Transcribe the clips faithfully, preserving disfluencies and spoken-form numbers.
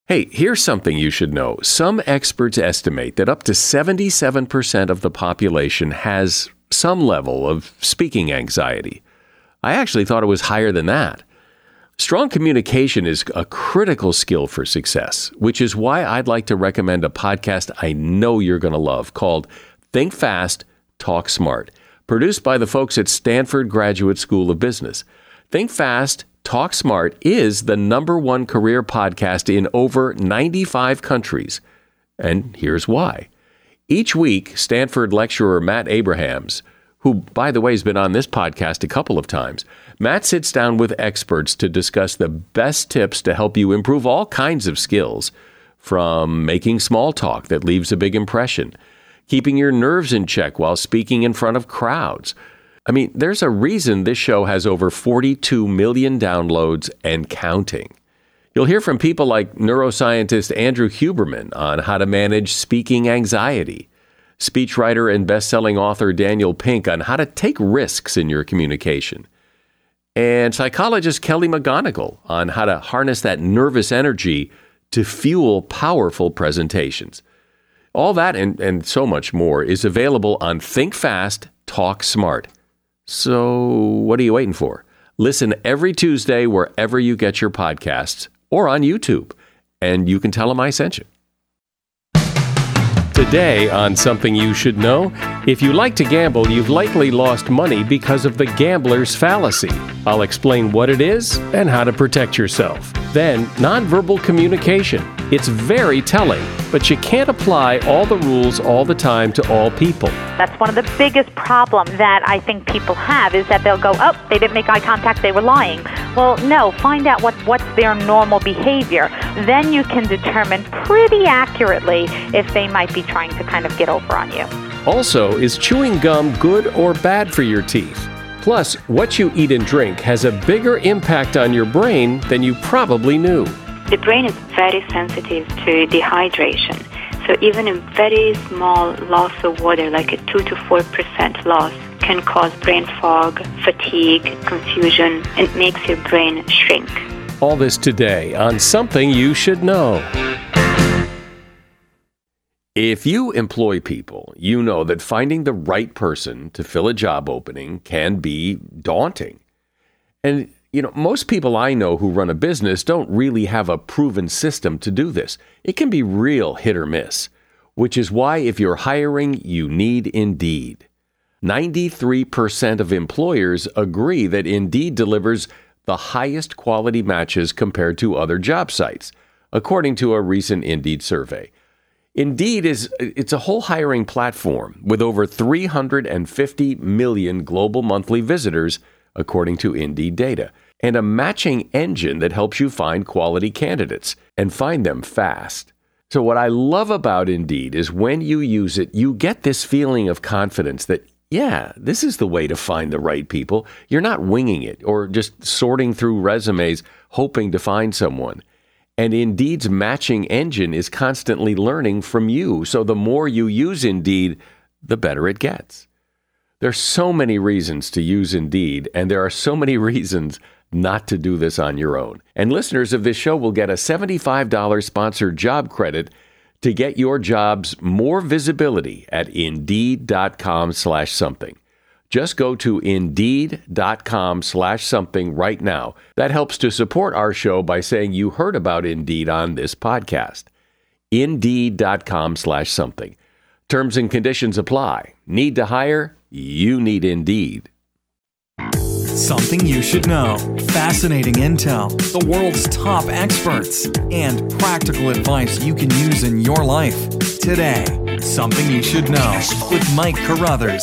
Hey, here's something you should know. Some experts estimate that up to seventy-seven percent of the population has some level of speaking anxiety. I actually thought it was higher than that. Strong communication is a critical skill for success, which is why I'd like to recommend a podcast I know you're going to love called Think Fast, Talk Smart, produced by the folks at Stanford Graduate School of Business. Think Fast, Talk Smart is the number one career podcast in over ninety-five countries. And here's why. Each week, Stanford lecturer Matt Abrahams, who, by the way, has been on this podcast a couple of times, Matt sits down with experts to discuss the best tips to help you improve all kinds of skills, from making small talk that leaves a big impression, keeping your nerves in check while speaking in front of crowds. I mean, there's a reason this show has over forty-two million downloads and counting. You'll hear from people like neuroscientist Andrew Huberman on how to manage speaking anxiety, speechwriter and best-selling author Daniel Pink on how to take risks in your communication, and psychologist Kelly McGonigal on how to harness that nervous energy to fuel powerful presentations. All that and, and so much more is available on Think Fast, Talk Smart. So what are you waiting for? Listen every Tuesday wherever you get your podcasts or on YouTube, and you can tell them I sent you. Today on Something You Should Know, if you like to gamble, you've likely lost money because of the gambler's fallacy. I'll explain what it is and how to protect yourself. Then, nonverbal communication. It's very telling, but you can't apply all the rules all the time to all people. That's one of the biggest problems that I think people have, is that they'll go, oh, they didn't make eye contact, they were lying. Well, no, find out what, what's their normal behavior. Then you can determine pretty accurately if they might be trying to kind of get over on you. Also, is chewing gum good or bad for your teeth? Plus, what you eat and drink has a bigger impact on your brain than you probably knew. The brain is very sensitive to dehydration. So even a very small loss of water, like a two to four percent loss, can cause brain fog, fatigue, confusion, and makes your brain shrink. All this today on Something You Should Know. If you employ people, you know that finding the right person to fill a job opening can be daunting. And, you know, most people I know who run a business don't really have a proven system to do this. It can be real hit or miss, which is why if you're hiring, you need Indeed. ninety-three percent of employers agree that Indeed delivers the highest quality matches compared to other job sites, according to a recent Indeed survey. Indeed is it's a whole hiring platform with over three hundred fifty million global monthly visitors, according to Indeed data, and a matching engine that helps you find quality candidates and find them fast. So what I love about Indeed is when you use it, you get this feeling of confidence that, yeah, this is the way to find the right people. You're not winging it or just sorting through resumes hoping to find someone. And Indeed's matching engine is constantly learning from you. So the more you use Indeed, the better it gets. There's so many reasons to use Indeed, and there are so many reasons not to do this on your own. And listeners of this show will get a seventy-five dollars sponsored job credit to get your jobs more visibility at Indeed.com slash something. Just go to Indeed.com slash something right now. That helps to support our show by saying you heard about Indeed on this podcast. Indeed.com slash something. Terms and conditions apply. Need to hire? You need Indeed. Something you should know. Fascinating intel, the world's top experts, and practical advice you can use in your life. Today, Something You Should Know with Mike Carruthers.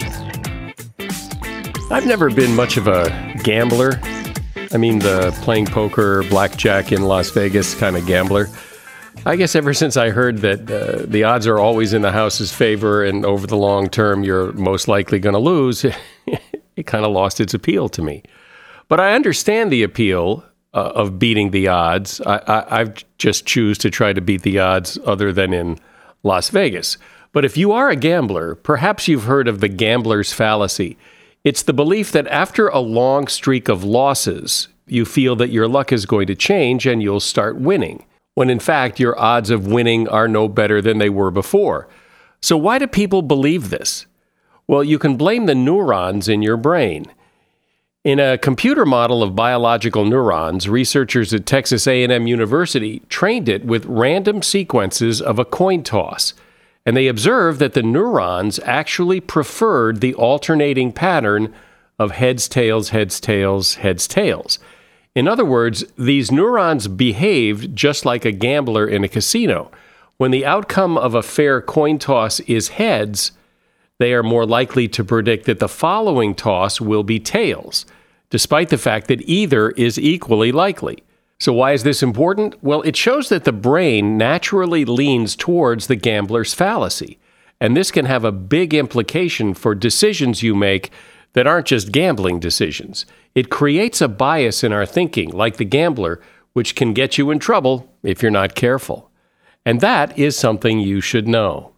I've never been much of a gambler. I mean, the playing poker, blackjack in Las Vegas kind of gambler. I guess ever since I heard that uh, the odds are always in the house's favor and over the long term you're most likely going to lose, it kind of lost its appeal to me. But I understand the appeal uh, of beating the odds. I, I, I just choose to try to beat the odds other than in Las Vegas. But if you are a gambler, perhaps you've heard of the gambler's fallacy. It's the belief that after a long streak of losses, you feel that your luck is going to change and you'll start winning. when in fact your odds of winning are no better than they were before. So why do people believe this? Well, you can blame the neurons in your brain. In a computer model of biological neurons, researchers at Texas A and M University trained it with random sequences of a coin toss, and they observed that the neurons actually preferred the alternating pattern of heads, tails, heads, tails, heads, tails. In other words, these neurons behaved just like a gambler in a casino. When the outcome of a fair coin toss is heads, they are more likely to predict that the following toss will be tails, despite the fact that either is equally likely. So why is this important? Well, it shows that the brain naturally leans towards the gambler's fallacy, and this can have a big implication for decisions you make that aren't just gambling decisions. It creates a bias in our thinking, like the gambler, which can get you in trouble if you're not careful. And that is something you should know.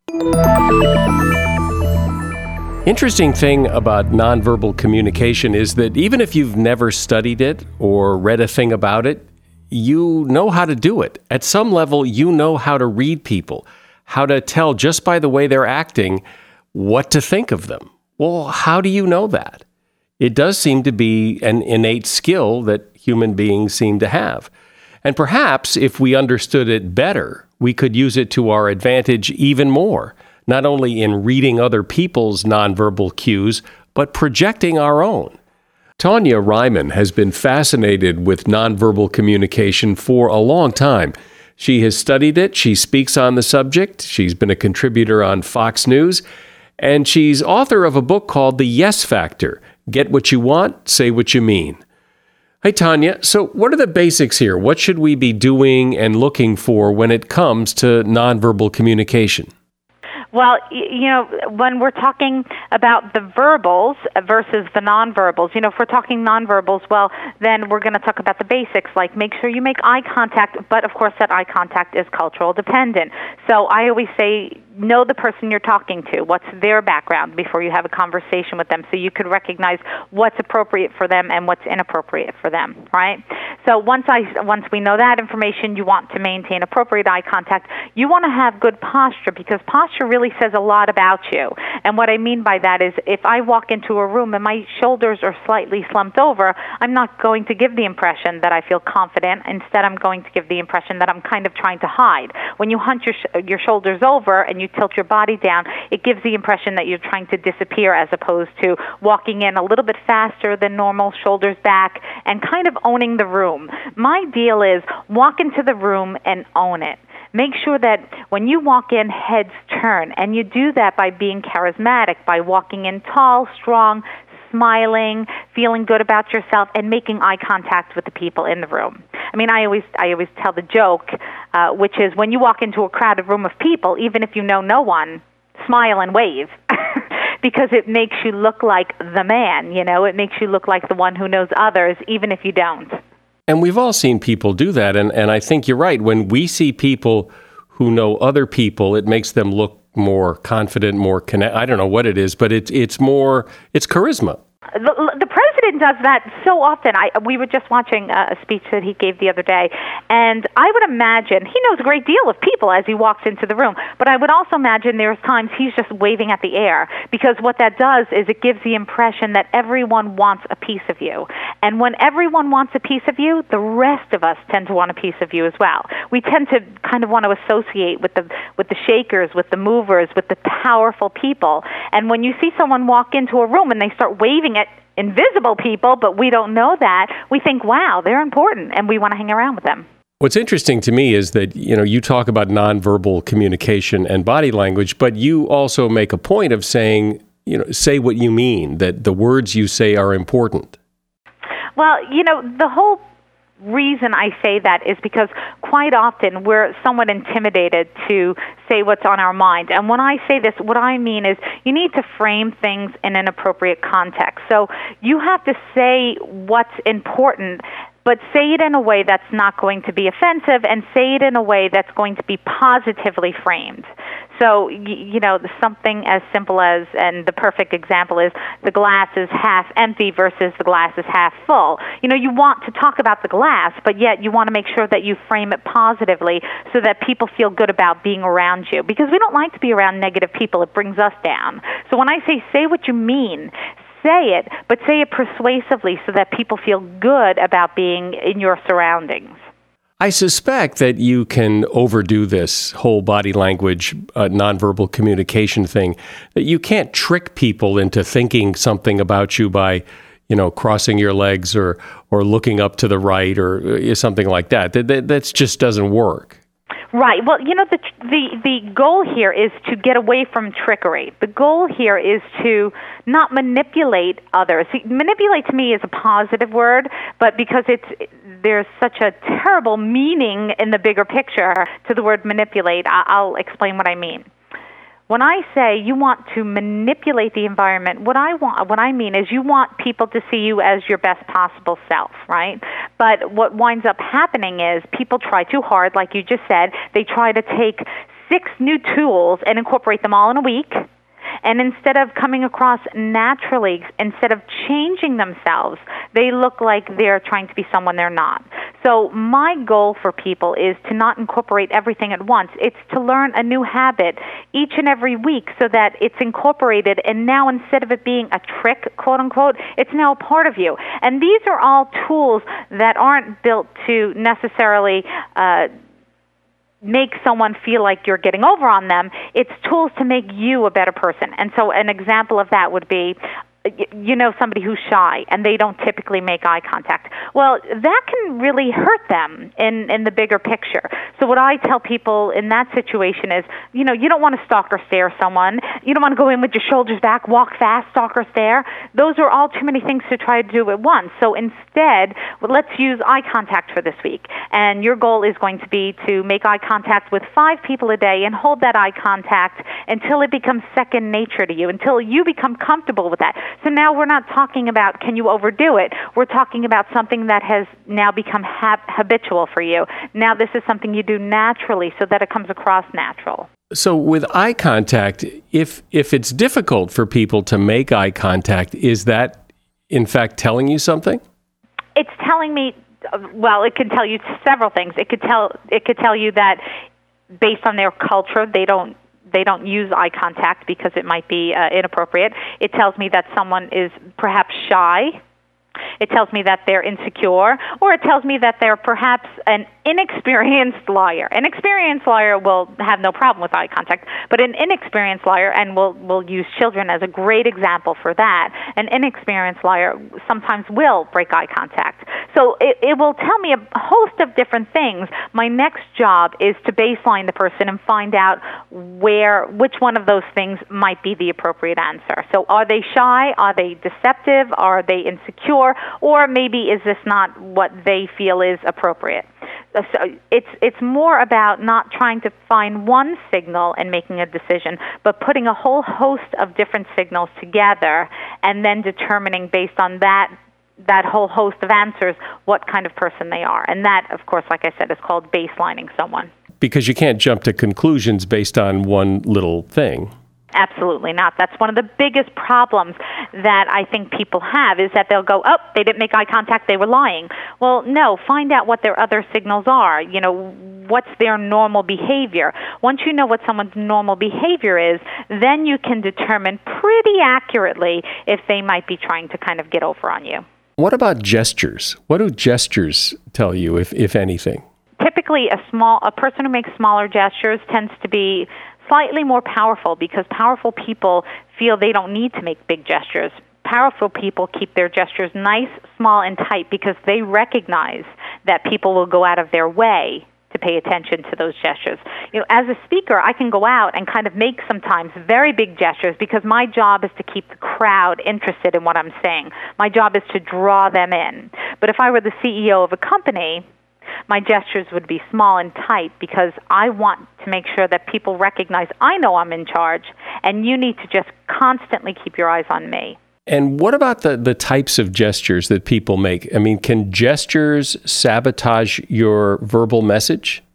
Interesting thing about nonverbal communication is that even if you've never studied it or read a thing about it, you know how to do it. At some level, you know how to read people, how to tell just by the way they're acting what to think of them. Well, how do you know that? It does seem to be an innate skill that human beings seem to have. And perhaps if we understood it better, we could use it to our advantage even more, not only in reading other people's nonverbal cues, but projecting our own. Tanya Ryman has been fascinated with nonverbal communication for a long time. She has studied it, she speaks on the subject, she's been a contributor on Fox News, and she's author of a book called The Yes Factor: Get What You Want, Say What You Mean. Hey, Tanya, so what are the basics here? What should we be doing and looking for when it comes to nonverbal communication? Well, you know, when we're talking about the verbals versus the nonverbals, you know, if we're talking nonverbals, well, then we're going to talk about the basics, like make sure you make eye contact, but of course that eye contact is cultural dependent. So I always say, know the person you're talking to, what's their background before you have a conversation with them, so you could recognize what's appropriate for them and what's inappropriate for them, right? So once I once we know that information, you want to maintain appropriate eye contact. You want to have good posture, because posture really says a lot about you. And what I mean by that is, if I walk into a room and my shoulders are slightly slumped over, I'm not going to give the impression that I feel confident. Instead, I'm going to give the impression that I'm kind of trying to hide. When you hunch your sh- your shoulders over and you tilt your body down, it gives the impression that you're trying to disappear, as opposed to walking in a little bit faster than normal, shoulders back, and kind of owning the room. My deal is walk into the room and own it. Make sure that when you walk in, heads turn, and you do that by being charismatic, by walking in tall, strong, smiling, feeling good about yourself, and making eye contact with the people in the room. I mean, I always I always tell the joke, uh, which is when you walk into a crowded room of people, even if you know no one, smile and wave. Because it makes you look like the man, you know, it makes you look like the one who knows others, even if you don't. And we've all seen people do that, and, and I think you're right. When we see people who know other people, it makes them look more confident, more connect. I don't know what it is, but it's it's more, it's charisma. The, the president does that so often. I we were just watching a speech that he gave the other day, and I would imagine he knows a great deal of people as he walks into the room, but I would also imagine there's times he's just waving at the air, because what that does is it gives the impression that everyone wants a piece of you. And when everyone wants a piece of you, the rest of us tend to want a piece of you as well. We tend to kind of want to associate with the with the shakers, with the movers, with the powerful people. And when you see someone walk into a room and they start waving at invisible people, but we don't know that, we think, wow, they're important, and we want to hang around with them. What's interesting to me is that, you know, you talk about nonverbal communication and body language, but you also make a point of saying, you know, say what you mean, that the words you say are important. Well, you know, the whole reason I say that is because quite often we're somewhat intimidated to say what's on our mind. And when I say this, what I mean is you need to frame things in an appropriate context. So you have to say what's important, but say it in a way that's not going to be offensive, and say it in a way that's going to be positively framed. So, you know, something as simple as, and the perfect example is the glass is half empty versus the glass is half full. You know, you want to talk about the glass, but yet you want to make sure that you frame it positively so that people feel good about being around you. Because we don't like to be around negative people. It brings us down. So when I say say what you mean, say it, but say it persuasively so that people feel good about being in your surroundings. I suspect that you can overdo this whole body language, uh, nonverbal communication thing, that you can't trick people into thinking something about you by, you know, crossing your legs or, or looking up to the right or something like that. That, that, that just doesn't work. Right. Well, you know, the, the the goal here is to get away from trickery. The goal here is to not manipulate others. See, manipulate to me is a positive word, but because it's there's such a terrible meaning in the bigger picture to the word manipulate, I'll explain what I mean. When I say you want to manipulate the environment, what I want, what I mean is you want people to see you as your best possible self, right? But what winds up happening is people try too hard, like you just said. They try to take six new tools and incorporate them all in a week. And instead of coming across naturally, instead of changing themselves, they look like they're trying to be someone they're not. So my goal for people is to not incorporate everything at once. It's to learn a new habit each and every week so that it's incorporated, and now instead of it being a trick, quote unquote, it's now a part of you. And these are all tools that aren't built to necessarily uh, make someone feel like you're getting over on them. It's tools to make you a better person. And so an example of that would be, you know, somebody who's shy and they don't typically make eye contact. Well, that can really hurt them in, in the bigger picture. So what I tell people in that situation is, you know, you don't want to stalk or stare someone. You don't want to go in with your shoulders back, walk fast, stalk or stare. Those are all too many things to try to do at once. So instead, well, let's use eye contact for this week. And your goal is going to be to make eye contact with five people a day and hold that eye contact until it becomes second nature to you, until you become comfortable with that. So now we're not talking about can you overdo it. We're talking about something that has now become hab- habitual for you. Now this is something you do naturally so that it comes across natural. So with eye contact, if if it's difficult for people to make eye contact, is that in fact telling you something? It's telling me, well, it can tell you several things. It could tell it could tell you that based on their culture, they don't they don't use eye contact because it might be uh, inappropriate. It tells me that someone is perhaps shy. It tells me that they're insecure, or it tells me that they're perhaps an inexperienced liar. An experienced liar will have no problem with eye contact, but an inexperienced liar, and we'll, we'll use children as a great example for that, an inexperienced liar sometimes will break eye contact. So it, it will tell me a host of different things. My next job is to baseline the person and find out where, which one of those things might be the appropriate answer. So are they shy? Are they deceptive? Are they insecure? Or maybe is this not what they feel is appropriate? So it's it's more about not trying to find one signal and making a decision, but putting a whole host of different signals together and then determining based on that that whole host of answers what kind of person they are. And that, of course, like I said, is called baselining someone. Because you can't jump to conclusions based on one little thing. Absolutely not. That's one of the biggest problems that I think people have is that they'll go, oh, they didn't make eye contact, they were lying. Well, no, find out what their other signals are. You know, what's their normal behavior? Once you know what someone's normal behavior is, then you can determine pretty accurately if they might be trying to kind of get over on you. What about gestures? What do gestures tell you, if, if anything? Typically, a small a person who makes smaller gestures tends to be slightly more powerful because powerful people feel they don't need to make big gestures. Powerful people keep their gestures nice, small, and tight because they recognize that people will go out of their way to pay attention to those gestures. You know, as a speaker, I can go out and kind of make sometimes very big gestures because my job is to keep the crowd interested in what I'm saying. My job is to draw them in. But if I were the C E O of a company, my gestures would be small and tight because I want to make sure that people recognize I know I'm in charge and you need to just constantly keep your eyes on me. And what about the, the types of gestures that people make? I mean, can gestures sabotage your verbal message?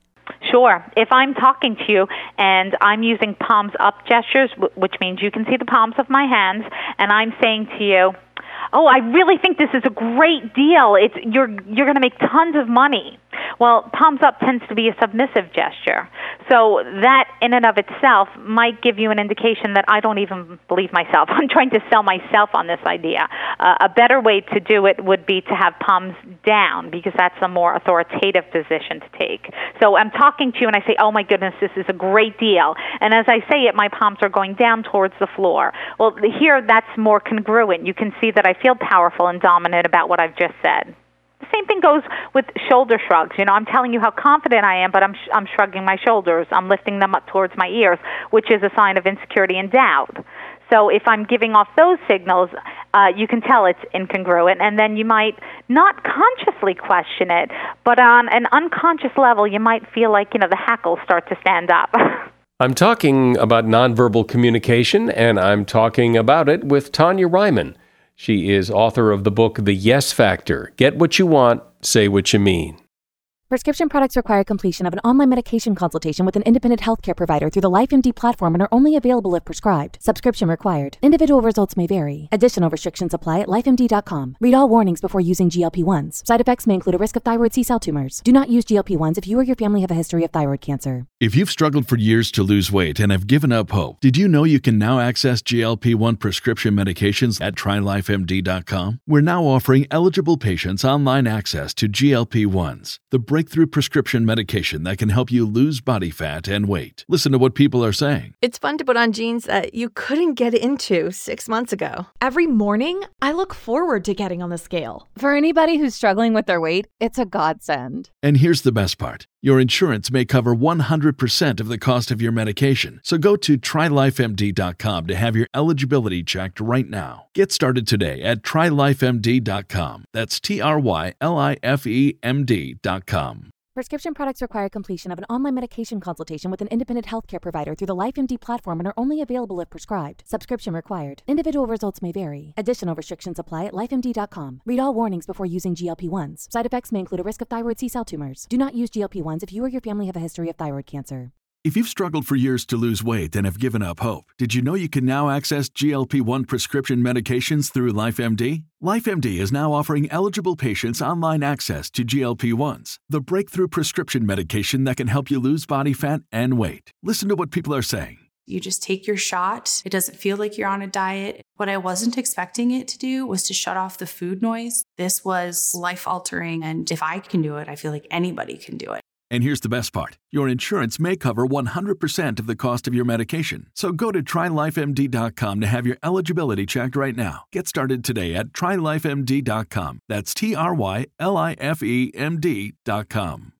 Sure. If I'm talking to you and I'm using palms up gestures, which means you can see the palms of my hands, and I'm saying to you, oh, I really think this is a great deal. It's you're you're going to make tons of money. Well, palms up tends to be a submissive gesture. So that in and of itself might give you an indication that I don't even believe myself. I'm trying to sell myself on this idea. Uh, a better way to do it would be to have palms down, because that's a more authoritative position to take. So I'm talking to you and I say, oh my goodness, this is a great deal. And as I say it, my palms are going down towards the floor. Well, here that's more congruent. You can see that I feel powerful and dominant about what I've just said. The same thing goes with shoulder shrugs. You know, I'm telling you how confident I am, but I'm sh- I'm shrugging my shoulders. I'm lifting them up towards my ears, which is a sign of insecurity and doubt. So if I'm giving off those signals, uh, you can tell it's incongruent, and then you might not consciously question it, but on an unconscious level, you might feel like, you know, the hackles start to stand up. I'm talking about nonverbal communication, and I'm talking about it with Tanya Reiman. She is author of the book, The Yes Factor. Get what you want, say what you mean. Prescription products require completion of an online medication consultation with an independent healthcare provider through the LifeMD platform and are only available if prescribed. Subscription required. Individual results may vary. Additional restrictions apply at life M D dot com. Read all warnings before using G L P ones. Side effects may include a risk of thyroid C-cell tumors. Do not use G L P ones if you or your family have a history of thyroid cancer. If you've struggled for years to lose weight and have given up hope, did you know you can now access G L P one prescription medications at try life M D dot com? We're now offering eligible patients online access to G L P ones, the breakthrough prescription medication that can help you lose body fat and weight. Listen to what people are saying. It's fun to put on jeans that you couldn't get into six months ago. Every morning, I look forward to getting on the scale. For anybody who's struggling with their weight, it's a godsend. And here's the best part. Your insurance may cover one hundred percent of the cost of your medication. So go to try life M D dot com to have your eligibility checked right now. Get started today at try life M D dot com. That's T R Y L I F E M D dot com. Prescription products require completion of an online medication consultation with an independent healthcare provider through the LifeMD platform and are only available if prescribed. Subscription required. Individual results may vary. Additional restrictions apply at life M D dot com. Read all warnings before using G L P ones. Side effects may include a risk of thyroid C-cell tumors. Do not use G L P ones if you or your family have a history of thyroid cancer. If you've struggled for years to lose weight and have given up hope, did you know you can now access G L P one prescription medications through LifeMD? LifeMD is now offering eligible patients online access to G L P ones, the breakthrough prescription medication that can help you lose body fat and weight. Listen to what people are saying. You just take your shot. It doesn't feel like you're on a diet. What I wasn't expecting it to do was to shut off the food noise. This was life-altering, and if I can do it, I feel like anybody can do it. And here's the best part. Your insurance may cover one hundred percent of the cost of your medication. So go to try life M D dot com to have your eligibility checked right now. Get started today at try life M D dot com. That's T R Y L I F E M D dot com.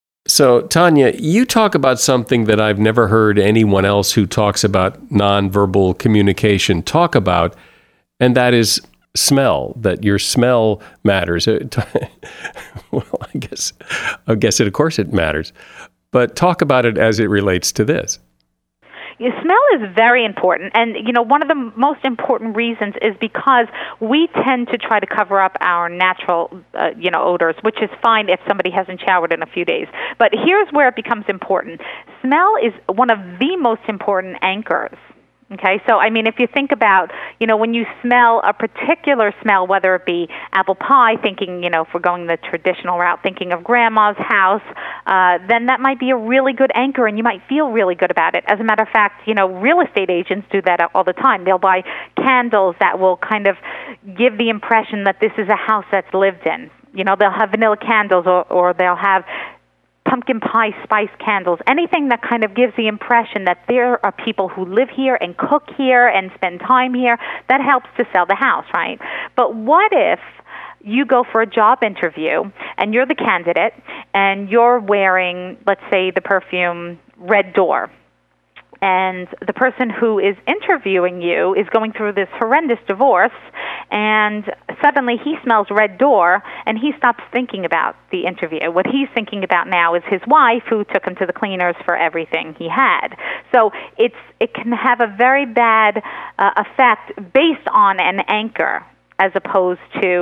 So, Tanya, you talk about something that I've never heard anyone else who talks about nonverbal communication talk about, and that is smell, that your smell matters. Well, I guess, I guess it, of course it matters. But talk about it as it relates to this. Yeah, smell is very important. And, you know, one of the most important reasons is because we tend to try to cover up our natural, uh, you know, odors, which is fine if somebody hasn't showered in a few days. But here's where it becomes important. Smell is one of the most important anchors. Okay, so I mean, if you think about, you know, when you smell a particular smell, whether it be apple pie, thinking, you know, if we're going the traditional route, thinking of grandma's house, uh, then that might be a really good anchor, and you might feel really good about it. As a matter of fact, you know, real estate agents do that all the time. They'll buy candles that will kind of give the impression that this is a house that's lived in. You know, they'll have vanilla candles, or, or they'll have pumpkin pie spice candles, anything that kind of gives the impression that there are people who live here and cook here and spend time here. That helps to sell the house, right? But what if you go for a job interview and you're the candidate and you're wearing, let's say, the perfume Red Door, and the person who is interviewing you is going through this horrendous divorce, and suddenly he smells Red Door, and he stops thinking about the interview. What he's thinking about now is his wife, who took him to the cleaners for everything he had. So it's it can have a very bad uh, effect based on an anchor, as opposed to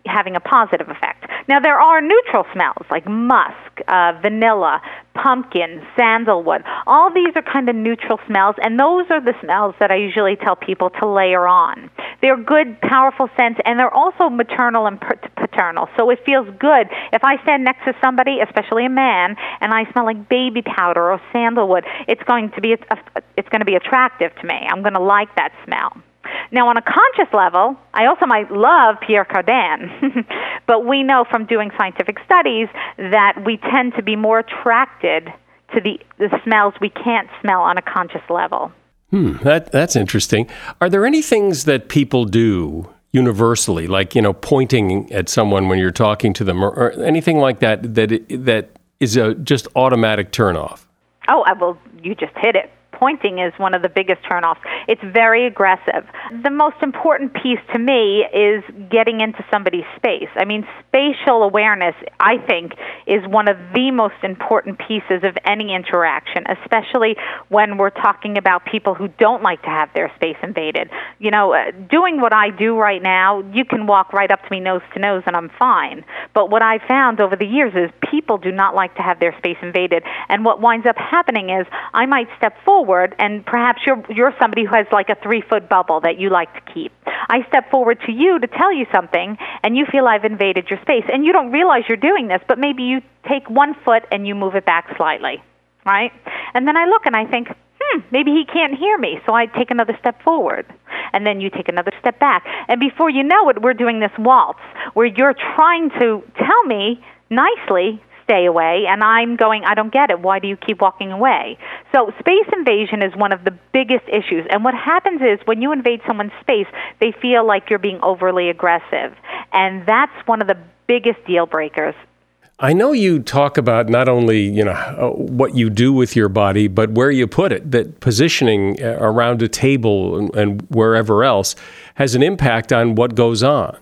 having a positive effect. Now, there are neutral smells like musk, uh, vanilla, pumpkin, sandalwood. All these are kind of neutral smells, and those are the smells that I usually tell people to layer on. They're good, powerful scents, and they're also maternal and paternal, so it feels good. If I stand next to somebody, especially a man, and I smell like baby powder or sandalwood, it's going to be it's going to be attractive to me. I'm going to like that smell. Now, on a conscious level, I also might love Pierre Cardin, but we know from doing scientific studies that we tend to be more attracted to the, the smells we can't smell on a conscious level. Hmm, that that's interesting. Are there any things that people do universally, like, you know, pointing at someone when you're talking to them, or, or anything like that, that that is a just automatic turnoff? Oh, well, you just hit it. Pointing is one of the biggest turnoffs. It's very aggressive. The most important piece to me is getting into somebody's space. I mean, spatial awareness, I think, is one of the most important pieces of any interaction, especially when we're talking about people who don't like to have their space invaded. You know, uh, doing what I do right now, you can walk right up to me nose to nose and I'm fine. But what I've found over the years is people do not like to have their space invaded. And what winds up happening is I might step forward, and perhaps you're you're somebody who has like a three-foot bubble that you like to keep. I step forward to you to tell you something, and you feel I've invaded your space, and you don't realize you're doing this, but maybe you take one foot and you move it back slightly, right? And then I look and I think, hmm, maybe he can't hear me, so I take another step forward. And then you take another step back. And before you know it, we're doing this waltz where you're trying to tell me nicely, stay away, and I'm going, I don't get it. Why do you keep walking away? So space invasion is one of the biggest issues. And what happens is when you invade someone's space, they feel like you're being overly aggressive. And that's one of the biggest deal breakers. I know you talk about not only, you know, what you do with your body, but where you put it, that positioning around a table and, and wherever else has an impact on what goes on.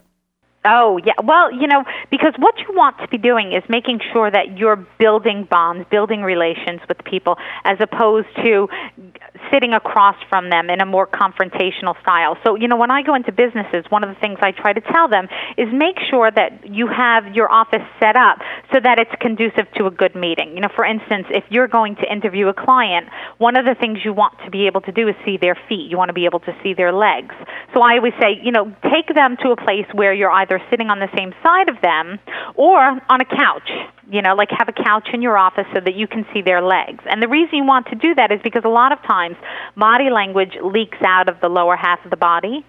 Oh, yeah. Well, you know, because what you want to be doing is making sure that you're building bonds, building relations with people, as opposed to sitting across from them in a more confrontational style. So, you know, when I go into businesses, one of the things I try to tell them is make sure that you have your office set up so that it's conducive to a good meeting. You know, for instance, if you're going to interview a client, one of the things you want to be able to do is see their feet. You want to be able to see their legs. So I always say, you know, take them to a place where you're either sitting on the same side of them or on a couch. You know, like have a couch in your office so that you can see their legs. And the reason you want to do that is because a lot of times body language leaks out of the lower half of the body.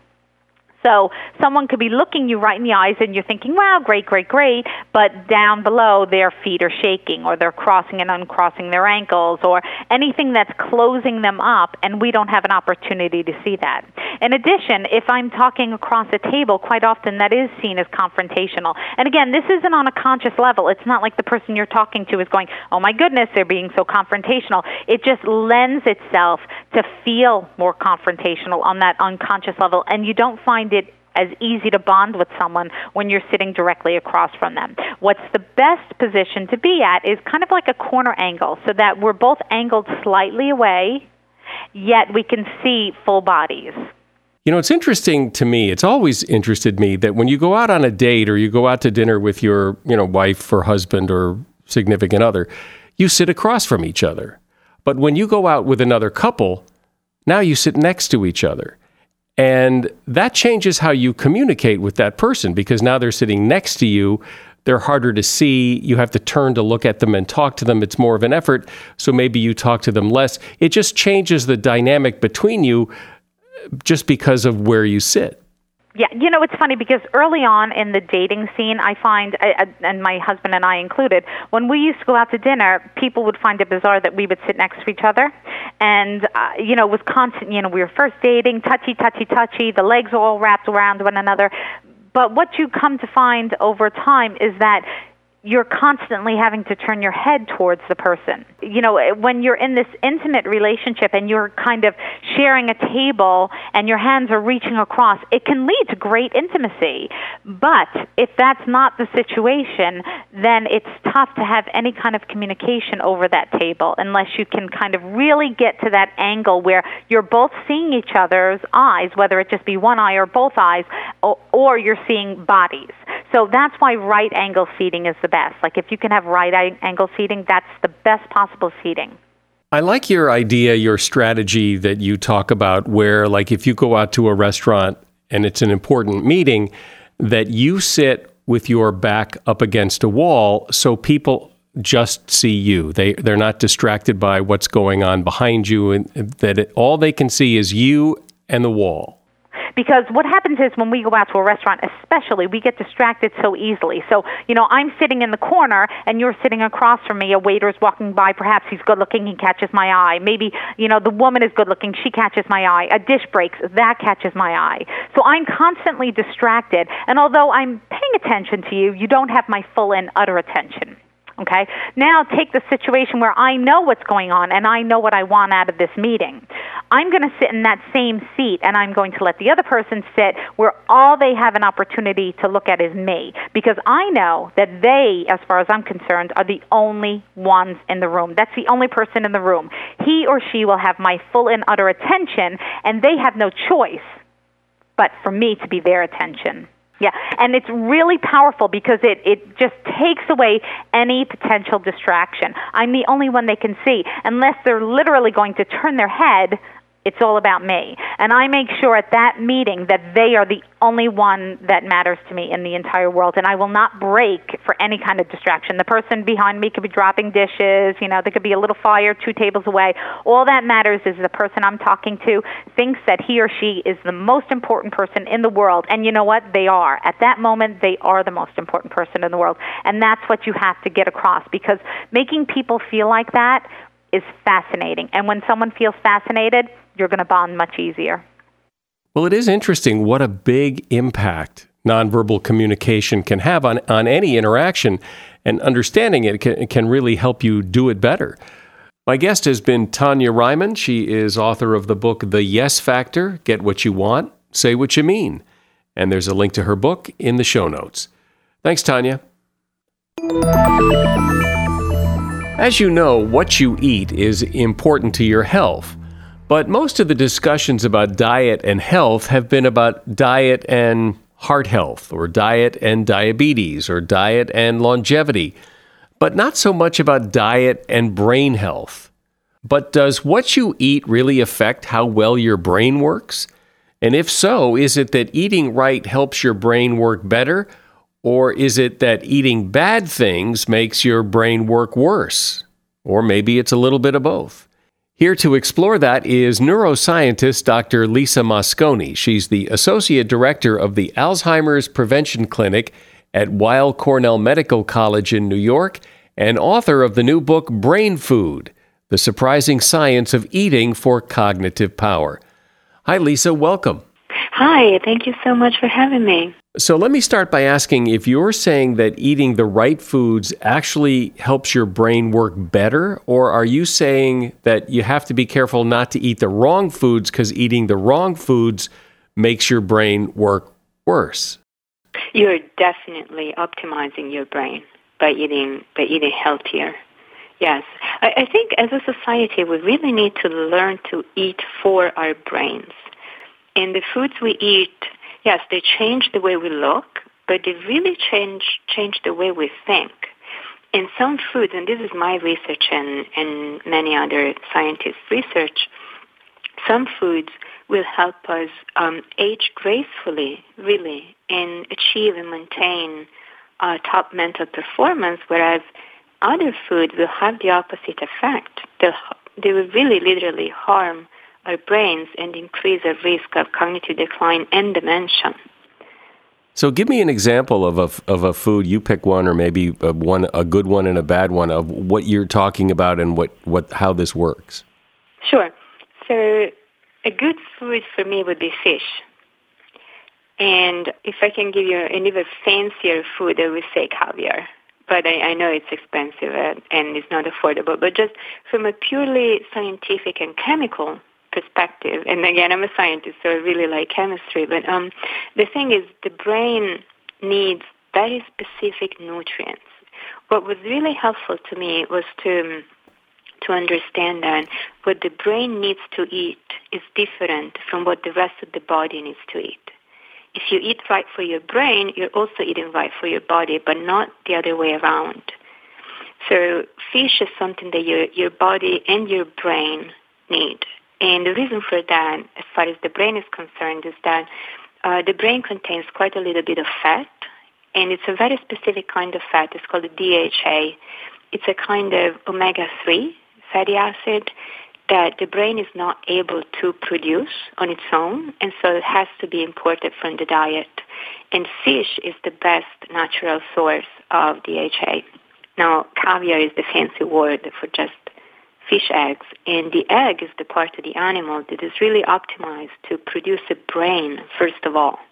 So someone could be looking you right in the eyes and you're thinking, wow, great, great, great, but down below their feet are shaking or they're crossing and uncrossing their ankles or anything that's closing them up, and we don't have an opportunity to see that. In addition, if I'm talking across a table, quite often that is seen as confrontational. And again, this isn't on a conscious level. It's not like the person you're talking to is going, oh my goodness, they're being so confrontational. It just lends itself to feel more confrontational on that unconscious level, and you don't find it as easy to bond with someone when you're sitting directly across from them. What's the best position to be at is kind of like a corner angle so that we're both angled slightly away, yet we can see full bodies. You know, it's interesting to me, it's always interested me that when you go out on a date or you go out to dinner with your, you know, wife or husband or significant other, you sit across from each other. But when you go out with another couple, now you sit next to each other. And that changes how you communicate with that person because now they're sitting next to you. They're harder to see. You have to turn to look at them and talk to them. It's more of an effort. So maybe you talk to them less. It just changes the dynamic between you just because of where you sit. Yeah, you know, it's funny because early on in the dating scene, I find, uh, and my husband and I included, when we used to go out to dinner, people would find it bizarre that we would sit next to each other. And, uh, you know, it was constant, you know, we were first dating, touchy, touchy, touchy, the legs all wrapped around one another. But what you come to find over time is that you're constantly having to turn your head towards the person. You know, when you're in this intimate relationship and you're kind of sharing a table and your hands are reaching across, it can lead to great intimacy. But if that's not the situation, then it's tough to have any kind of communication over that table unless you can kind of really get to that angle where you're both seeing each other's eyes, whether it just be one eye or both eyes, or, or you're seeing bodies. So that's why right angle seating is the best. Like if you can have right angle seating, that's the best possible seating. I like your idea, your strategy that you talk about where, like, if you go out to a restaurant and it's an important meeting, that you sit with your back up against a wall so people just see you. They, they're not distracted by what's going on behind you, and that it, all they can see is you and the wall. Because what happens is when we go out to a restaurant, especially, we get distracted so easily. So, you know, I'm sitting in the corner and you're sitting across from me. A waiter's walking by. Perhaps he's good looking. He catches my eye. Maybe, you know, the woman is good looking. She catches my eye. A dish breaks. That catches my eye. So I'm constantly distracted. And although I'm paying attention to you, you don't have my full and utter attention. Okay? Now take the situation where I know what's going on and I know what I want out of this meeting. I'm going to sit in that same seat and I'm going to let the other person sit where all they have an opportunity to look at is me, because I know that they, as far as I'm concerned, are the only ones in the room. That's the only person in the room. He or she will have my full and utter attention, and they have no choice but for me to be their attention. Yeah, and it's really powerful because it, it just takes away any potential distraction. I'm the only one they can see. Unless they're literally going to turn their head, it's all about me. And I make sure at that meeting that they are the only one that matters to me in the entire world. And I will not break for any kind of distraction. The person behind me could be dropping dishes. You know, there could be a little fire two tables away. All that matters is the person I'm talking to thinks that he or she is the most important person in the world. And you know what? They are. At that moment, they are the most important person in the world. And that's what you have to get across, because making people feel like that is fascinating. And when someone feels fascinated, you're going to bond much easier. Well, it is interesting what a big impact nonverbal communication can have on, on any interaction, and understanding it can, can really help you do it better. My guest has been Tanya Reiman. She is author of the book, The Yes Factor, Get What You Want, Say What You Mean. And there's a link to her book in the show notes. Thanks, Tanya. As you know, what you eat is important to your health. But most of the discussions about diet and health have been about diet and heart health, or diet and diabetes, or diet and longevity, but not so much about diet and brain health. But does what you eat really affect how well your brain works? And if so, is it that eating right helps your brain work better, or is it that eating bad things makes your brain work worse? Or maybe it's a little bit of both. Here to explore that is neuroscientist Doctor Lisa Mosconi. She's the Associate Director of the Alzheimer's Prevention Clinic at Weill Cornell Medical College in New York, and author of the new book, Brain Food, The Surprising Science of Eating for Cognitive Power. Hi, Lisa. Welcome. Hi. Thank you so much for having me. So let me start by asking if you're saying that eating the right foods actually helps your brain work better, or are you saying that you have to be careful not to eat the wrong foods because eating the wrong foods makes your brain work worse? You're definitely optimizing your brain by eating by eating healthier. Yes. I, I think as a society, we really need to learn to eat for our brains. And the foods we eat, yes, they change the way we look, but they really change change the way we think. In some foods, and this is my research and, and many other scientists' research, some foods will help us um, age gracefully, really, and achieve and maintain uh, top mental performance, whereas other foods will have the opposite effect. They'll, they will really literally harm our brains and increase the risk of cognitive decline and dementia. So give me an example of a, of a food, you pick one, or maybe a, one, a good one and a bad one, of what you're talking about and what, what how this works. Sure. So a good food for me would be fish. And if I can give you an even fancier food, I would say caviar. But I, I know it's expensive and, and it's not affordable. But just from a purely scientific and chemical perspective, and again, I'm a scientist, so I really like chemistry, but um, the thing is the brain needs very specific nutrients. What was really helpful to me was to, to understand that what the brain needs to eat is different from what the rest of the body needs to eat. if you eat right for your brain, you're also eating right for your body, but not the other way around. So fish is something that your, your body and your brain need. And the reason for that, as far as the brain is concerned, is that uh, the brain contains quite a little bit of fat, and it's a very specific kind of fat. It's called D H A. It's a kind of omega three fatty acid that the brain is not able to produce on its own, and so it has to be imported from the diet. And fish is the best natural source of D H A. Now, caviar is the fancy word for just fish eggs, and the egg is the part of the animal that is really optimized to produce a brain, first of all.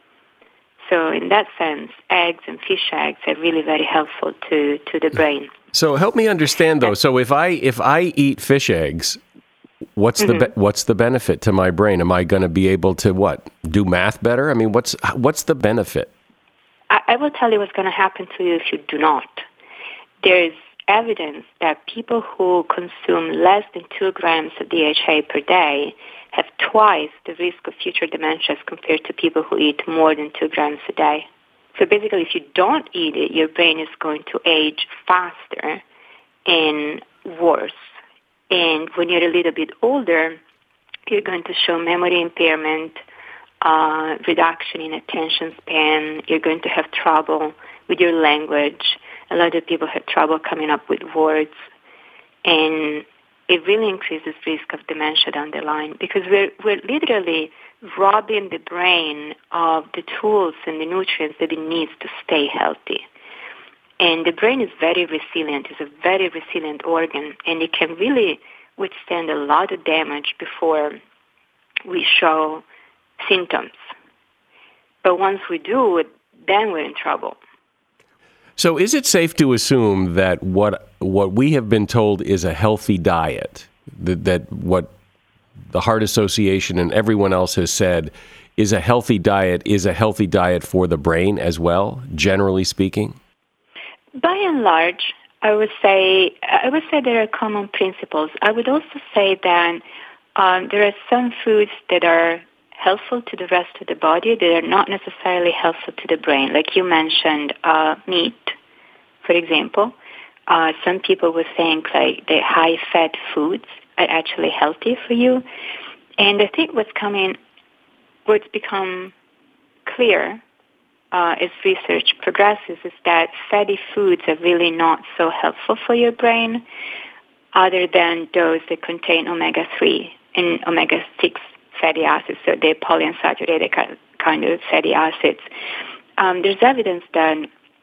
So in that sense, eggs and fish eggs are really very helpful to, to the brain. So help me understand, though. So if I if I eat fish eggs, what's mm-hmm. the be- what's the benefit to my brain? Am I going to be able to, what, do math better? I mean, what's what's the benefit? I, I will tell you what's going to happen to you if you do not. There is evidence that people who consume less than two grams of D H A per day have twice the risk of future dementia as compared to people who eat more than two grams a day. So basically, if you don't eat it, your brain is going to age faster and worse. And when you're a little bit older, you're going to show memory impairment, uh, reduction in attention span. You're going to have trouble with your language. A lot of people have trouble coming up with words, and it really increases risk of dementia down the line because we're, we're literally robbing the brain of the tools and the nutrients that it needs to stay healthy. And the brain is very resilient. It's a very resilient organ, and it can really withstand a lot of damage before we show symptoms. But once we do it, then we're in trouble. So is it safe to assume that what what we have been told is a healthy diet, that, that what the Heart Association and everyone else has said is a healthy diet, is a healthy diet for the brain as well, generally speaking? By and large, I would say I would say there are common principles. I would also say that um, there are some foods that are helpful to the rest of the body that are not necessarily helpful to the brain. Like you mentioned, uh, meat, for example. Uh, some people would think like the high-fat foods are actually healthy for you. And I think what's coming, what's become clear uh, as research progresses is that fatty foods are really not so helpful for your brain other than those that contain omega three and omega six fatty acids, so they're polyunsaturated kind of fatty acids. Um, there's evidence that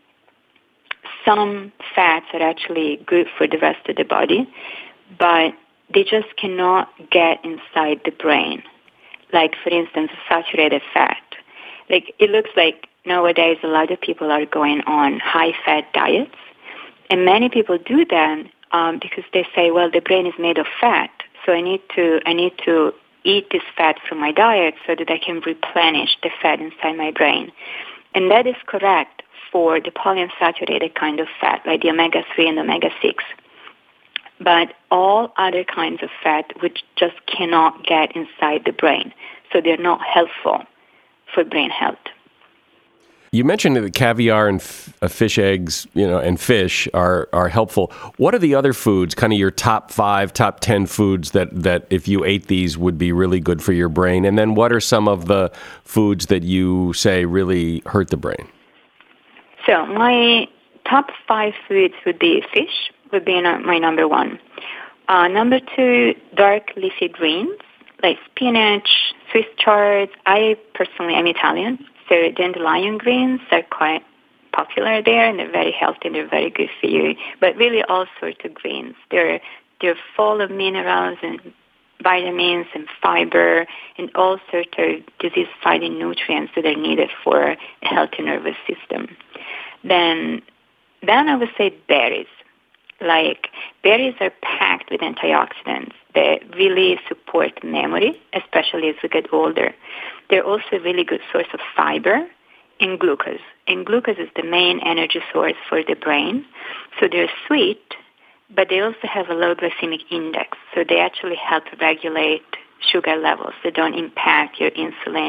some fats are actually good for the rest of the body, but they just cannot get inside the brain. Like, for instance, saturated fat. Like, it looks like nowadays a lot of people are going on high-fat diets, and many people do that um, because they say, well, the brain is made of fat, so I need to I need to eat this fat from my diet so that I can replenish the fat inside my brain. And that is correct for the polyunsaturated kind of fat, like the omega three and omega six. But all other kinds of fat which just cannot get inside the brain, so they're not helpful for brain health. You mentioned that caviar and f- uh, fish eggs, you know, and fish are, are helpful. What are the other foods, kind of your top five, top ten foods that, that if you ate these would be really good for your brain? And then what are some of the foods that you say really hurt the brain? So my top five foods would be fish, would be my number one. Uh, number two, dark leafy greens, like spinach, Swiss chard. I personally am Italian. So dandelion greens are quite popular there, and they're very healthy, and they're very good for you. But really all sorts of greens. They're, they're full of minerals and vitamins and fiber and all sorts of disease-fighting nutrients that are needed for a healthy nervous system. Then, then I would say berries. Like, berries are packed with antioxidants that really support memory, especially as we get older. They're also a really good source of fiber and glucose. And glucose is the main energy source for the brain. So they're sweet, but they also have a low glycemic index. So they actually help regulate sugar levels. They don't impact your insulin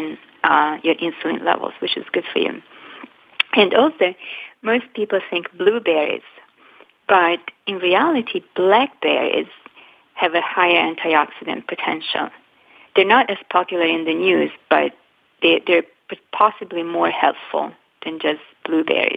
uh, your insulin levels, which is good for you. And also, most people think blueberries, but in reality, blackberries have a higher antioxidant potential. They're not as popular in the news, but they, they're possibly more helpful than just blueberries.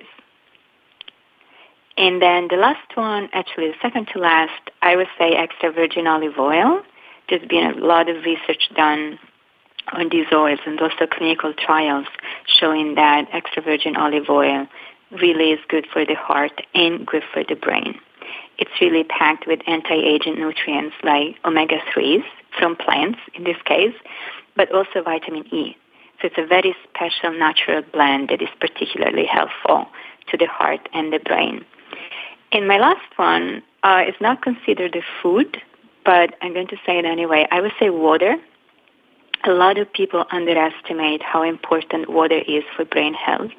And then the last one, actually the second to last, I would say extra virgin olive oil. There's been a lot of research done on these oils and also clinical trials showing that extra virgin olive oil really is good for the heart and good for the brain. It's really packed with anti-aging nutrients like omega threes from plants in this case, but also vitamin E. So it's a very special natural blend that is particularly helpful to the heart and the brain. And my last one uh, is not considered a food, but I'm going to say it anyway. I would say water. A lot of people underestimate how important water is for brain health.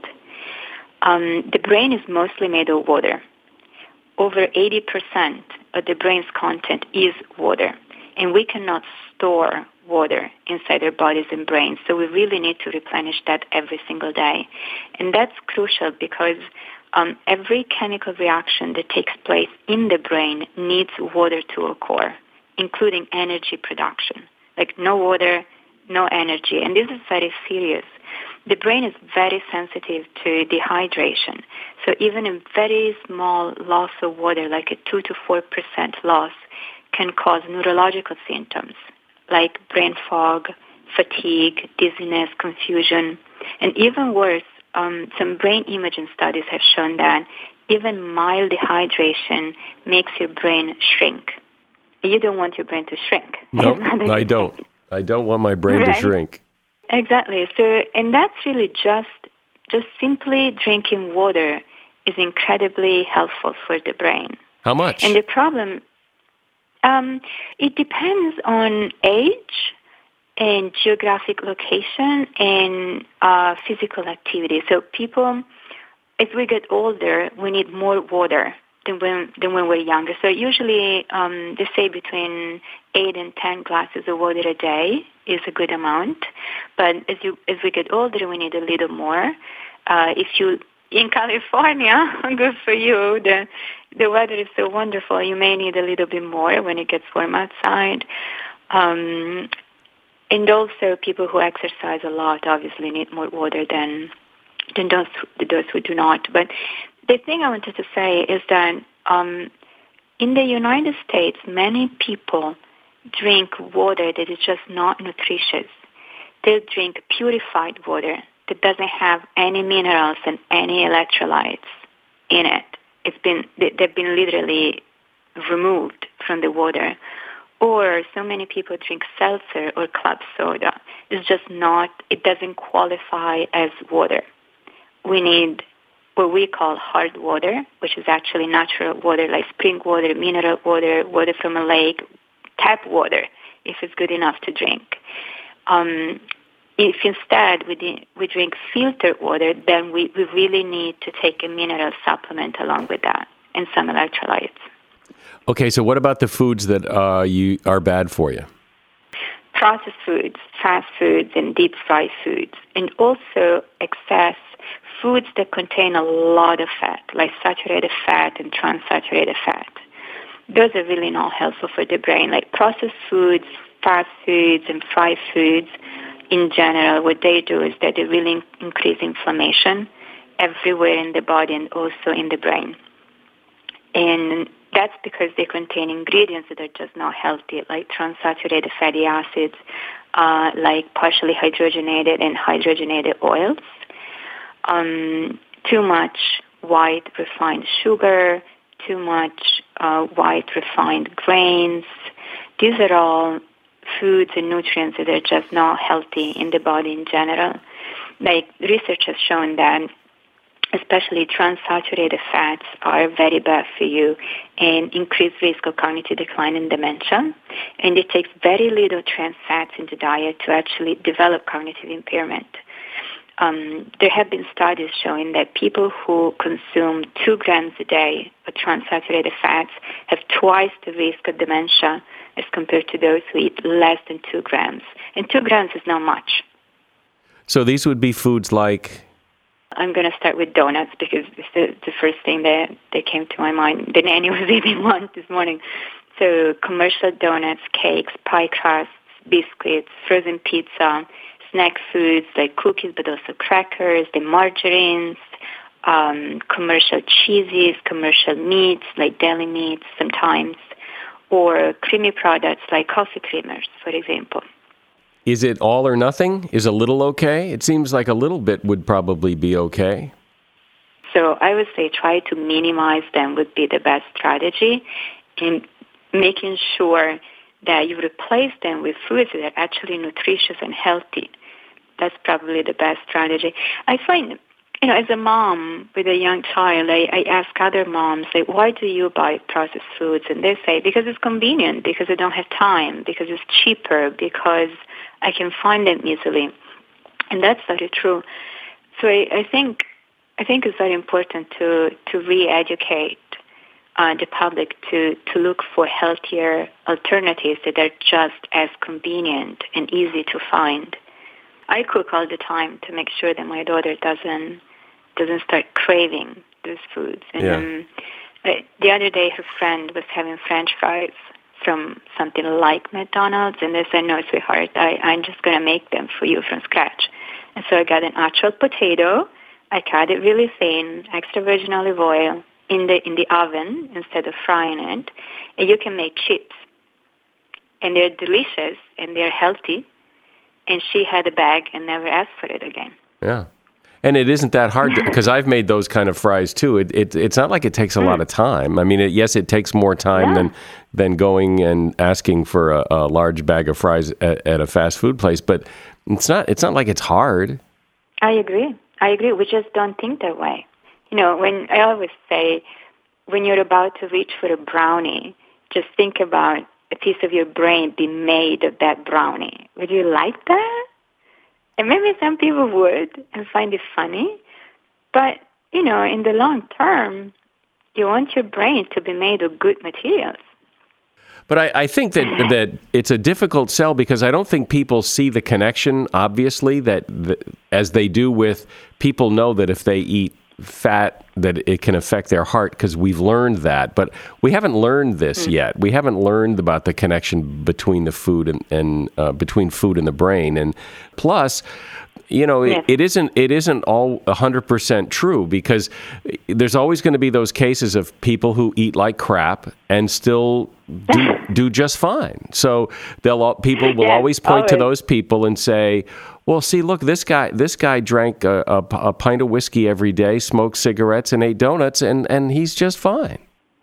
Um, the brain is mostly made of water. Over eighty percent of the brain's content is water, and we cannot store water inside our bodies and brains, so we really need to replenish that every single day. And that's crucial because um, every chemical reaction that takes place in the brain needs water to occur, including energy production. Like no water, no energy, and this is very serious. The brain is very sensitive to dehydration, so even a very small loss of water, like a two to four percent loss, can cause neurological symptoms like brain fog, fatigue, dizziness, confusion, and even worse, um, some brain imaging studies have shown that even mild dehydration makes your brain shrink. You don't want your brain to shrink. No, nope, I don't. I don't want my brain right? to shrink. Exactly. So, and that's really just just simply drinking water is incredibly helpful for the brain. How much? And the problem, um, it depends on age and geographic location and uh, physical activity. So people, as we get older, we need more water than when, than when we're younger. So usually um, they say between eight and ten glasses of water a day is a good amount. But as you as we get older, we need a little more. Uh, if you in California, good for you. The the weather is so wonderful. You may need a little bit more when it gets warm outside. Um, and also, people who exercise a lot obviously need more water than than those those who do not. But the thing I wanted to say is that um, in the United States, many people drink water that is just not nutritious. They drink purified water that doesn't have any minerals and any electrolytes in it. It's been they've been literally removed from the water. Or so many people drink seltzer or club soda. It's just not. It doesn't qualify as water. We need what we call hard water, which is actually natural water like spring water, mineral water, water from a lake, tap water, if it's good enough to drink. Um, if instead we, we drink filtered water, then we, we really need to take a mineral supplement along with that and some electrolytes. Okay, so what about the foods that uh, you are bad for you? Processed foods, fast foods, and deep fried foods, and also excess foods that contain a lot of fat, like saturated fat and transaturated fat. Those are really not helpful for the brain. Like processed foods, fast foods, and fried foods in general, what they do is that they really increase inflammation everywhere in the body and also in the brain. And that's because they contain ingredients that are just not healthy, like transaturated fatty acids, uh, like partially hydrogenated and hydrogenated oils, um, too much white refined sugar, too much uh, white refined grains. These are all foods and nutrients that are just not healthy in the body in general. Like research has shown that especially transaturated fats are very bad for you and increase risk of cognitive decline and dementia. And it takes very little trans fats in the diet to actually develop cognitive impairment. Um, there have been studies showing that people who consume two grams a day of transaturated fats have twice the risk of dementia as compared to those who eat less than two grams. And two grams is not much. So these would be foods like? I'm going to start with donuts because it's the, the first thing that, that came to my mind. The nanny was eating one this morning. So commercial donuts, cakes, pie crusts, biscuits, frozen pizza, snack foods like cookies, but also crackers, the margarines, um, commercial cheeses, commercial meats like deli meats sometimes, or creamy products like coffee creamers, for example. Is it all or nothing? Is a little okay? It seems like a little bit would probably be okay. So I would say try to minimize them would be the best strategy, and making sure that you replace them with foods that are actually nutritious and healthy. That's probably the best strategy. I find, you know, as a mom with a young child, I, I ask other moms, like, why do you buy processed foods? And they say, because it's convenient, because I don't have time, because it's cheaper, because I can find them easily. And that's very true. So I, I think I think it's very important to, to re-educate uh, the public to, to look for healthier alternatives that are just as convenient and easy to find. I cook all the time to make sure that my daughter doesn't doesn't start craving those foods. And yeah. um, the other day, her friend was having French fries from something like McDonald's, and they said, no, sweetheart, I, I'm just going to make them for you from scratch. And so I got an actual potato. I cut it really thin, extra virgin olive oil in the in the oven instead of frying it. And you can make chips. And they're delicious, and they're healthy. And she had a bag and never asked for it again. Yeah. And it isn't that hard, because I've made those kind of fries too. It, it It's not like it takes a mm. lot of time. I mean, it, yes, it takes more time yeah. than than going and asking for a, a large bag of fries at, at a fast food place, but it's not it's not like it's hard. I agree. I agree. We just don't think that way. You know, when I always say, when you're about to reach for a brownie, just think about a piece of your brain being made of that brownie. Would you like that? And maybe some people would and find it funny. But, you know, in the long term, you want your brain to be made of good materials. But I, I think that that it's a difficult sell, because I don't think people see the connection, obviously, that the, as they do with people know that if they eat fat, that it can affect their heart, because we've learned that. But we haven't learned this mm. yet. We haven't learned about the connection between the food and, and uh, between food and the brain. And plus, you know, yes. it, it isn't it isn't all one hundred percent true, because there's always going to be those cases of people who eat like crap and still do, do just fine. So they'll people will yes, always point always. to those people and say, well, see, look, this guy this guy drank a, a, a pint of whiskey every day, smoked cigarettes, and ate donuts, and, and he's just fine.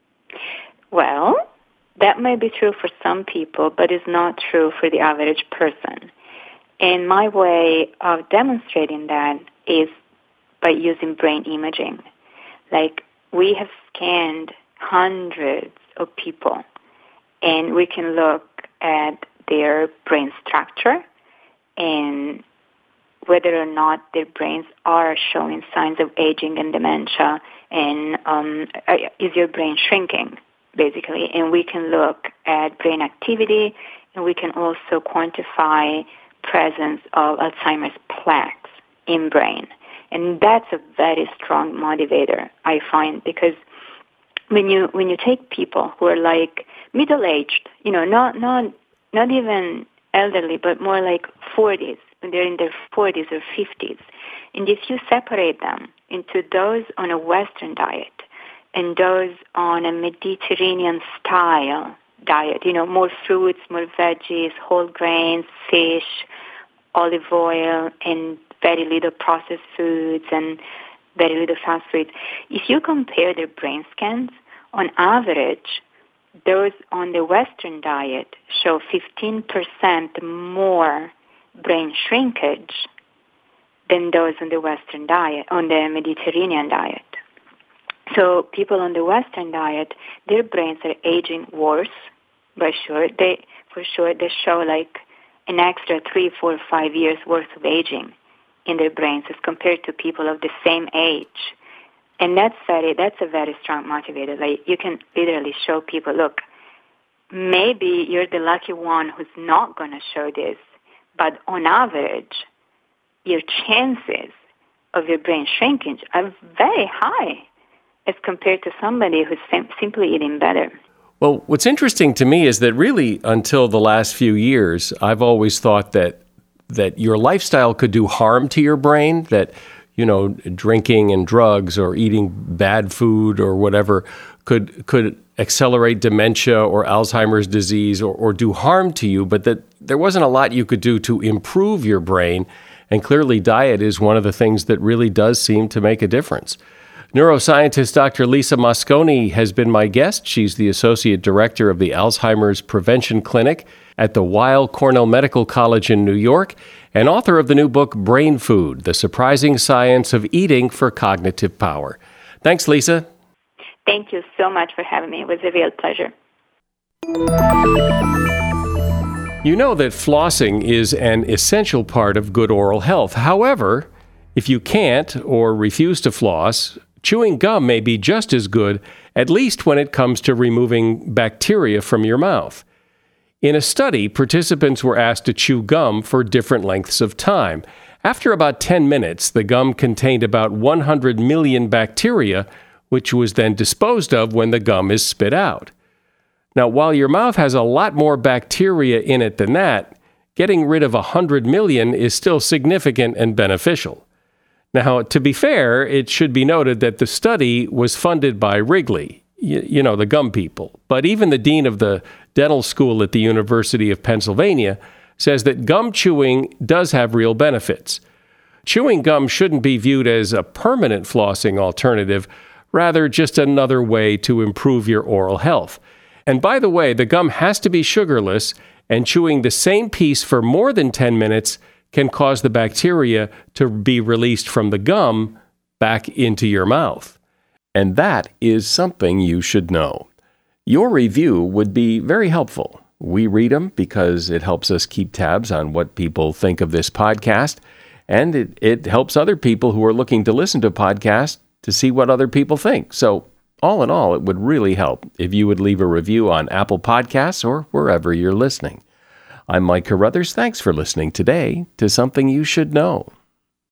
Well, that might be true for some people, but it's not true for the average person. And my way of demonstrating that is by using brain imaging. Like, we have scanned hundreds of people, and we can look at their brain structure and whether or not their brains are showing signs of aging and dementia, and um, is your brain shrinking, basically. And we can look at brain activity, and we can also quantify presence of Alzheimer's plaques in brain. And that's a very strong motivator, I find, because when you when you take people who are like middle-aged, you know, not not not even elderly, but more like forties, when they're in their forties or fifties, and if you separate them into those on a Western diet and those on a Mediterranean style diet, you know, more fruits, more veggies, whole grains, fish, olive oil, and very little processed foods and very little fast foods. If you compare their brain scans, on average, those on the Western diet show fifteen percent more brain shrinkage than those on the Western diet, on the Mediterranean diet. So people on the Western diet, their brains are aging worse, for sure. They, for sure, they show like an extra three, four, five years worth of aging in their brains as compared to people of the same age. And that's very, that's a very strong motivator. Like, you can literally show people, look, maybe you're the lucky one who's not going to show this, but on average, your chances of your brain shrinkage are very high as compared to somebody who's sim- simply eating better. Well, what's interesting to me is that really until the last few years, I've always thought that that your lifestyle could do harm to your brain, that, you know, drinking and drugs or eating bad food or whatever could could accelerate dementia or Alzheimer's disease or, or do harm to you, but that there wasn't a lot you could do to improve your brain. And clearly diet is one of the things that really does seem to make a difference. Neuroscientist Doctor Lisa Mosconi has been my guest. She's the Associate Director of the Alzheimer's Prevention Clinic at the Weill Cornell Medical College in New York and author of the new book, Brain Food, The Surprising Science of Eating for Cognitive Power. Thanks, Lisa. Thank you so much for having me. It was a real pleasure. You know that flossing is an essential part of good oral health. However, if you can't or refuse to floss, chewing gum may be just as good, at least when it comes to removing bacteria from your mouth. In a study, participants were asked to chew gum for different lengths of time. After about ten minutes, the gum contained about one hundred million bacteria, which was then disposed of when the gum is spit out. Now, while your mouth has a lot more bacteria in it than that, getting rid of one hundred million is still significant and beneficial. Now, to be fair, it should be noted that the study was funded by Wrigley, you, you know, the gum people. But even the dean of the dental school at the University of Pennsylvania says that gum chewing does have real benefits. Chewing gum shouldn't be viewed as a permanent flossing alternative, rather just another way to improve your oral health. And by the way, the gum has to be sugarless, and chewing the same piece for more than ten minutes can cause the bacteria to be released from the gum back into your mouth. And that is something you should know. Your review would be very helpful. We read them because it helps us keep tabs on what people think of this podcast, and it, it helps other people who are looking to listen to podcasts to see what other people think. So all in all, it would really help if you would leave a review on Apple Podcasts or wherever you're listening. I'm Mike Carruthers. Thanks for listening today to Something You Should Know.